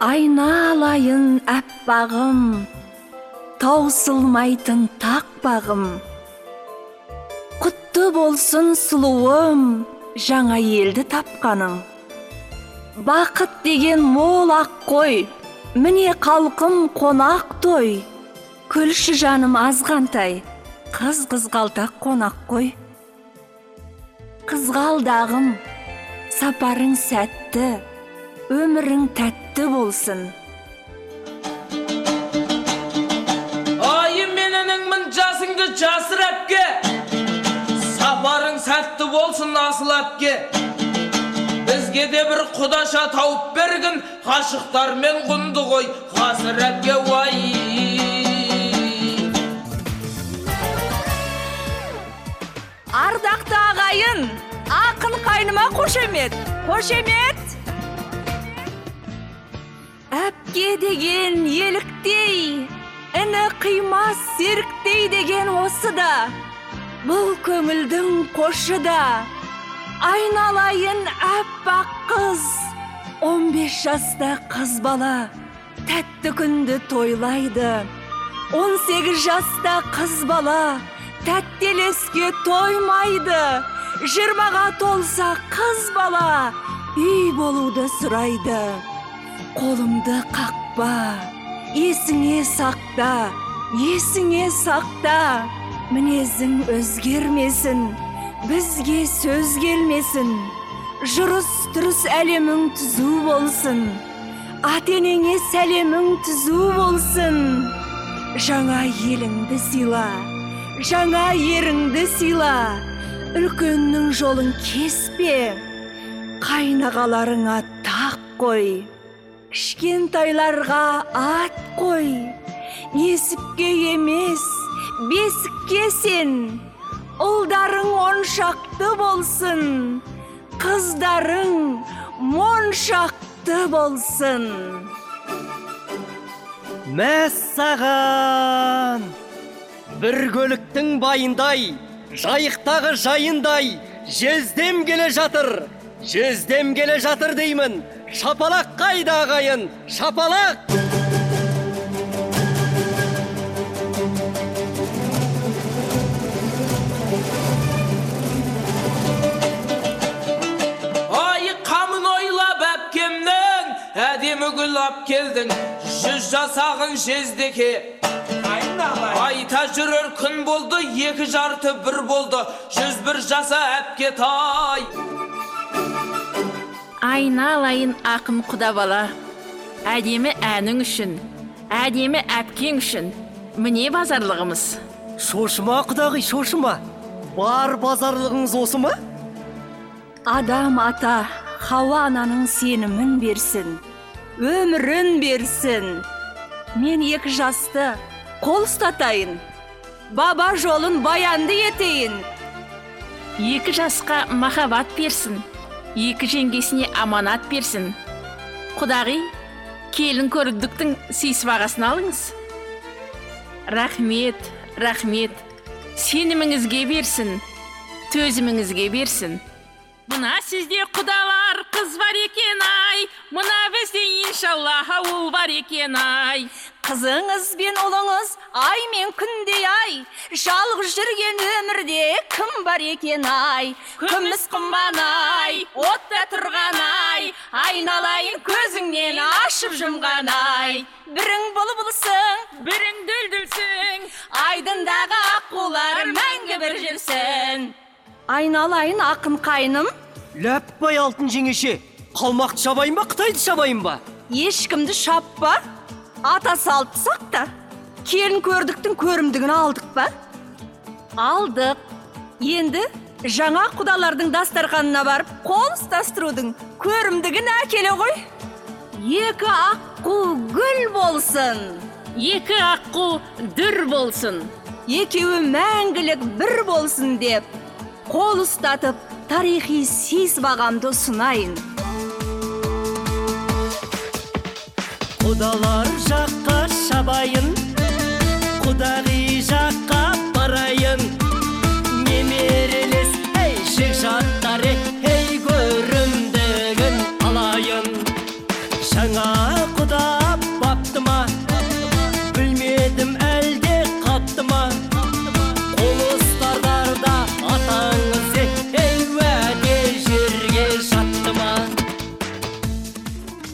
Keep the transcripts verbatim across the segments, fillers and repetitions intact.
Айналайын әппағым, таусылмайтын тақпағым. Құтты болсын сұлуым, жаңа елді тапқаның. Бақыт деген мол ақ қой, міне қалқым қонақ той. Күлші жаным азғантай, қыз қызғалдақ қонақ қой. Қызғалдағым, сапарың сәтті, өмірің тәтті болсын. Айы менің мін жасыңды жасыр әпке, сапарың сәтті болсын асыл әпке. Бізге де бір құдаша тауып бергін, қашықтармен құнды ғой ғасыр әпке уай. Ардақты ағайын, ақын қайныма қошемет, қошемет. Әпке деген еліктей, іні қимас серіктей деген осы да. Бұл көңілдің қошы да. Айналайын әппақ қыз, он бес жаста қыз бала, тәтті күнді тойлайды. он сегіз жаста қыз бала, тәттелеске тоймайды. Жиырмаға толса қыз бала, үй болуды сұрайды. Қолымды қақпа, есіңе сақта, есіңе сақта. Мінезің өзгермесін, бізге сөз келмесін. Жүріс тұрыс әлемің түзу болсын, ата-енеңе сәлемің түзу болсын. Жаңа еліңді сыйла, жаңа еріңді сыйла. Үлкеннің жолын кеспе, қайнағаларыңа тақ қой. Кішкентайларға ат қой, несіпке емес, бесікке сен. Ұлдарың оншақты болсын, қыздарың моншақты болсын. Мәссаған! Бір көліктің байындай, жайықтағы жайындай, жездем келе жатыр, жездем келе жатыр деймін. Шапалақ қайда ағайын, шапалақ! Ай қамын ойлап әпкемнің, әдемі гүл ап келдің, жүз жасағын жездеке. Айта жүрер күн болды, екі жарты бір болды, жүз бір жаса әпке тай. Айналайын ақын құда бала, әдемі әнің үшін, әдемі әпкең үшін, міне базарлығымыз. Шошыма құдағи, шошыма. Бар базарлығыңыз осы ма? Адам ата, Хауа ананың сенімін берсін, өмірін берсін. Мен екі жасты қол ұстатайын, баба жолын баянды етейін. Екі жасқа махаббат берсін, екі жеңгесіне аманат берсін. Құдағи, келін көрдіктің сыйсыбағасын алыңыз. Рахмет, рахмет, сеніміңізге берсін, төзіміңізге берсін. Мұна сізде құдалар қыз бар екен ай, мұна бізде иншалла ауыл бар екен ай. Қызыңыз бен ұлыңыз ай мен күндей ай, жалғыз жүрген өмірде кім бар екен ай. Күміс құман ай, отта тұрған ай, айналайын көзіңнен ашып жұмған ай. Бірің бұлбұлсың, Бірің дүлдүлсің, айдындағы аққулар мәңгі бір жүрсін. Айналайын ақын қайным, Ләппай алтын жеңеше, қалмақты шабайын ба, Қытайды шабайын ба? ешкімді шаппа, ата салты сақта. Келін көрдіктің көрімдігін алдық па? Алдық. Енді жаңа құдалардың дастарханына барып, қол ұстастырудың көрімдігін әкеле ғой. Екі аққу гүл болсын, екі аққу дүр болсын. екеуі мәңгілік бір болсын деп, қол ұстатып, тарихи сыйсыбағамды ұсынайын. Құдалар жаққа шабайын, құдағи жаққа барайын. Немерелес, ей жігжаттар, ей көрімдігін алайын. Жаңа құда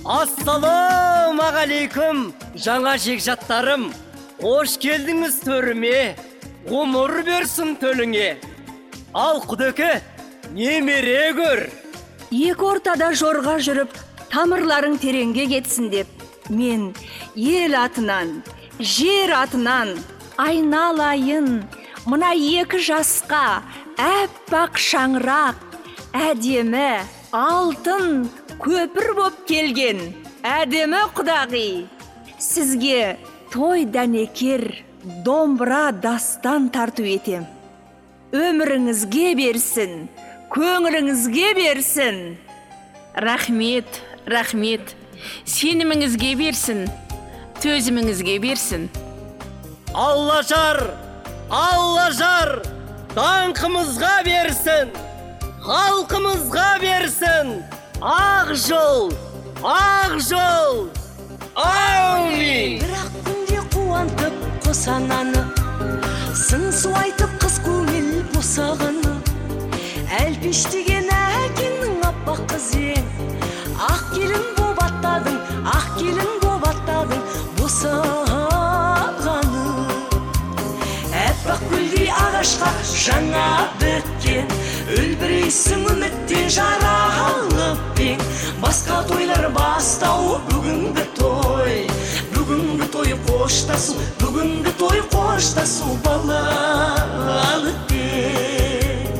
Ассалаумағалейкум, жаңа жекжаттарым. Қош келдіңіз төріме, ғұмыр берсін төліңе. Ал құдеке, немере көр. Екі ортада жорға жүріп, тамырларың тереңге кетсін деп, мен ел атынан, жер атынан айналайын. Мына екі жасқа әппақ шаңырақ, әдемі, алтын, көпір боп келген әдемі құдағи. Сізге той дәнекер, домбыра дастан тарту етем. Өміріңізге берсін, көңіліңізге берсін. Рахмет, рахмет. Сеніміңізге берсін, төзіміңізге берсін. Алла жар, Алла жар, даңқымызға берсін, халқымызға берсін. Ақ жол, ақ жол. Аумин. Бірақ күнде қуантып қосананы, сын су айтып қыз көңіл босағаны. Әлпештеген әкеңнің аппақ қызен, ақ келін боп аттадың, ақ келін боп аттадың босағаны. Әппақ гүлдей ағашқа жаңа біткен, үлбірейсің үміттен жаралып пен. Басқа тойлар бастау бүгінгі той, бүгінгі той қоштасу, бүгінгі той қоштасу балалық пен.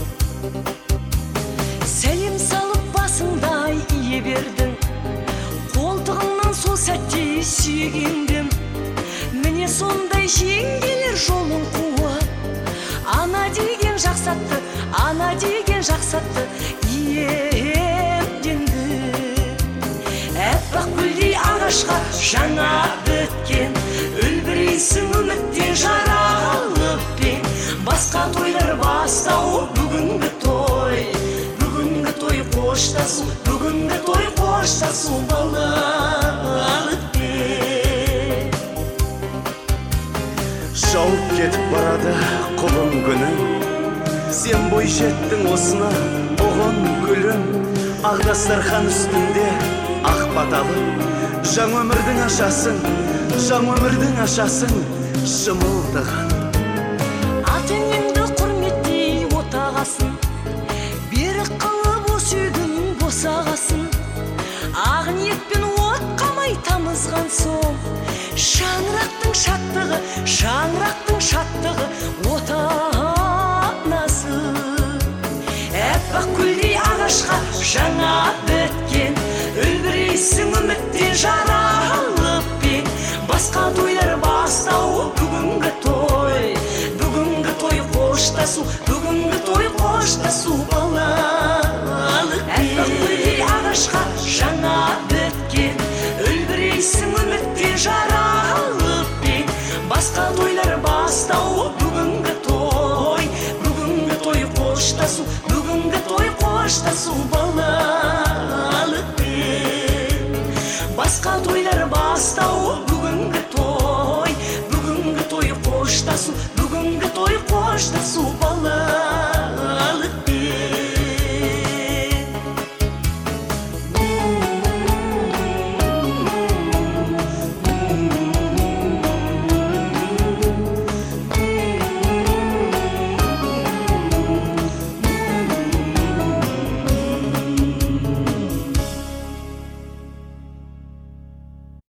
Сәлем салып басыңдай ие бердің, қолтығыңнан сол сәтте сүйгендім. Міне сондай жеңгелер жолын қуып, ана деген жақсатты, ана деген жақсатты иемденді. Әппақ гүлдей ағашқа жаңа біткен, үлбірейсің үміттен жаралып пен. Басқа тойлар бастау бүгінгі той, бүгінгі той қоштасу, бүгінгі той қоштасу балалық пен. Жауып кетіп барады құлым күнің, сен бой жеттің осына оғын күлім. Ақ дастархан үстінде ақ баталы, жаң өмірдің ашасын, жаң өмірдің ашасын шымылдаған. Ата-енеңді құрметтей отағасын, берік қылып осы үйдің босағасын. Ақ ниетпен от қамай тамызған соң, шаңырақтың шаттығы, шаңырақтың шаттығы отанасы. Әппақ гүлдей ағашқа жаңа біткен, үлбірейсің үміттен жаралып пен. Басқа тойлар бастау бүгінгі той, бүгінгі той қоштасу, бүгінгі той қоштасу балалық пен. Әппақ гүлдей ағашқа жаңа біткен, үлбірейсің үміттен жаралып пен. Басқа тойлар бастау бүгінгі той, бүгінгі той қоштасу, бүгінгі той қоштасу балалық пен. Басқа той